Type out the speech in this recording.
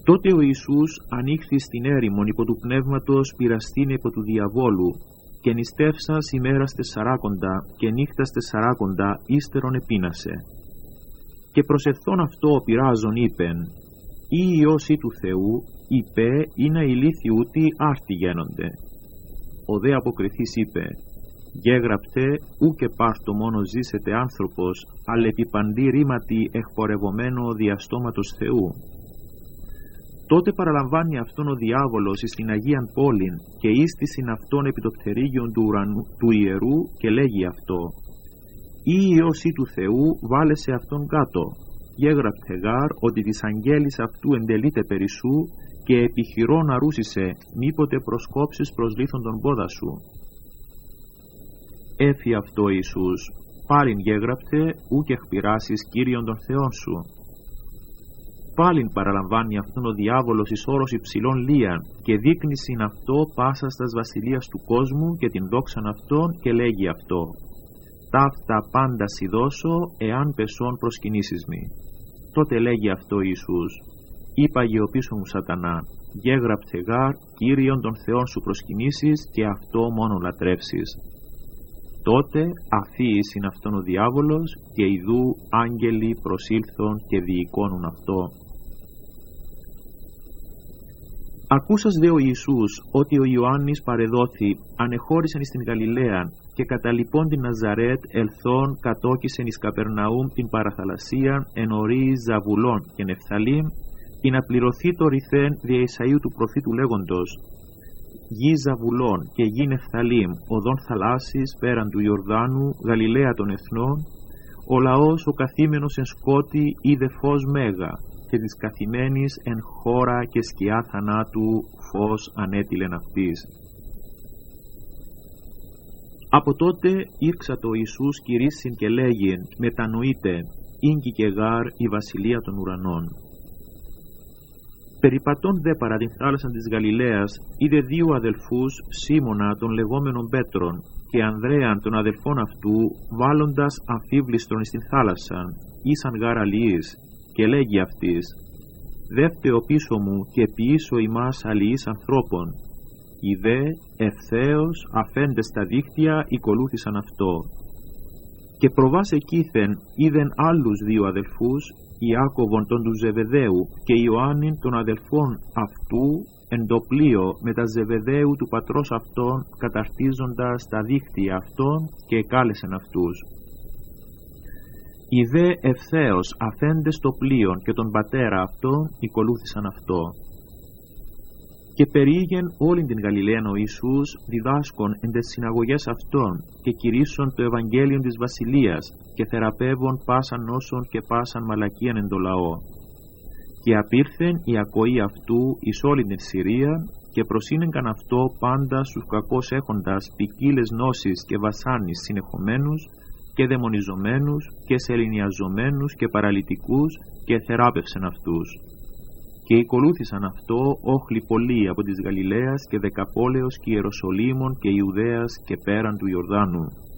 Τότε ο Ιησούς ανοίχθη στην έρημον υπό του πνεύματος πειραστήν υπό του διαβόλου, και νηστεύσας ημέρας 40 και νύχτας 40 ύστερον επίνασε. Και προσευθών αυτό ο πειράζων είπεν, «Ή Υιός ή του Θεού, είπε, είναι ηλίθιοι ούτι άρτη γένονται». Ο δε αποκριθής είπε, «Γέγραπτε, ούκε πάρτο μόνο ζήσετε άνθρωπος, αλλά επί παντή ρήματι εκπορευομένο διαστόματος Θεού». Τότε παραλαμβάνει αυτόν ο διάβολος εις την Αγίαν Πόλην και ίστησιν αυτόν επί το πτερίγιον του ιερού και λέγει αυτό, «Ή Υιός ή του Θεού, βάλεσαι αυτόν κάτω. Γέγραπτε γάρ ότι της αγγέλης αυτού εντελείται περί σου και επιχειρώ να ρούσισε, μήποτε προσκόψεις προς λίθον τον πόδα σου». Έφη αυτό Ιησούς, «Πάλιν γέγραπτε, ούκ εκπειράσεις Κύριον των Θεών σου». Πάλιν παραλαμβάνει αυτόν ο διάβολος εις όρος υψηλών λίαν και δείχνει συν αυτό πάσα στας βασιλείας του κόσμου και την δόξαν αυτόν και λέγει αυτό, «Ταύτα πάντα σοι δώσω, εάν πεσόν προσκυνήσεις μη». Τότε λέγει αυτό Ιησούς, «Είπαγε ο πίσω μου Σατανά, γέγραπτε γάρ Κύριον των Θεών σου προσκυνήσεις και αυτό μόνο λατρεύσεις». Τότε αφίησιν αυτόν ο διάβολος και ιδού άγγελοι προσήλθον και διεικόνουν αυτό. Ακούσας δε ο Ιησούς ότι ο Ιωάννης παρεδόθη, ανεχώρησεν εις την Γαλιλαίαν και κατά λοιπόν την Ναζαρέτ ελθόν κατόκισεν εις Καπερναούμ την παραθαλασσίαν εν ορίης Ζαβουλών και Νεφθαλήμ, και να πληρωθεί το ρηθέν δια Ισαΐου του προφήτου λέγοντος, «Γη Ζαβουλών και γη Νεφθαλήμ, οδόν θαλάσσης πέραν του Ιορδάνου, Γαλιλαία των εθνών, ο λαός ο καθήμενος εν σκότη είδε φως μέγα, και της καθημένης εν χώρα και σκιά θανάτου φως ανέτειλεν αυτής». Από τότε ήρξατο ο Ιησούς κηρύσσιν και λέγειν, «Μετανοείτε, ίνκη και γάρ η βασιλεία των ουρανών». Περιπατών δε παρά την θάλασσα της Γαλιλαίας είδε δύο αδελφούς, Σίμωνα των λεγόμενων Πέτρων και Ανδρέαν των αδελφών αυτού, βάλλοντας αμφίβλιστον εις την θάλασσαν, ήσαν γάρ αλληλείς, και λέγει αυτής, «Δεύτε ο πίσω μου και ποιήσω ημάς αλληλείς ανθρώπων». Οι δε ευθέως αφέντες τα δίχτυα οικολούθησαν αυτό. Και προβάς εκείθεν είδεν άλλους δύο αδελφούς, Ιάκωβον τον του Ζεβεδαίου και Ιωάννην των αδελφών αυτού εν το πλοίο με τα Ζεβεδαίου του πατρός αυτών, καταρτίζοντας τα δίχτυα αυτών, και εκάλεσεν αυτούς. Οι δε ευθέως αφέντες το πλοίον και τον πατέρα αυτών οικολούθησαν αυτό. Και περιήγεν όλην την Γαλιλαίαν ο Ιησούς διδάσκων εν τες συναγωγές αυτών και κηρύσσον το Ευαγγέλιον της Βασιλείας και θεραπεύων πάσαν νόσων και πάσαν μαλακίαν εν το λαό. Και απήρθεν η ακοή αυτού εις όλην την Συρία και προσύνεγκαν αυτό πάντα στους κακώς έχοντας ποικίλες νόσεις και βασάνεις συνεχομένους και δαιμονιζομένους και σεληνιαζομένους και παραλυτικούς και θεράπευσεν αυτούς. Και οικολούθησαν αυτό όχλοι πολλοί από της Γαλιλαίας και Δεκαπόλεως και Ιεροσολύμων και Ιουδαίας και πέραν του Ιορδάνου.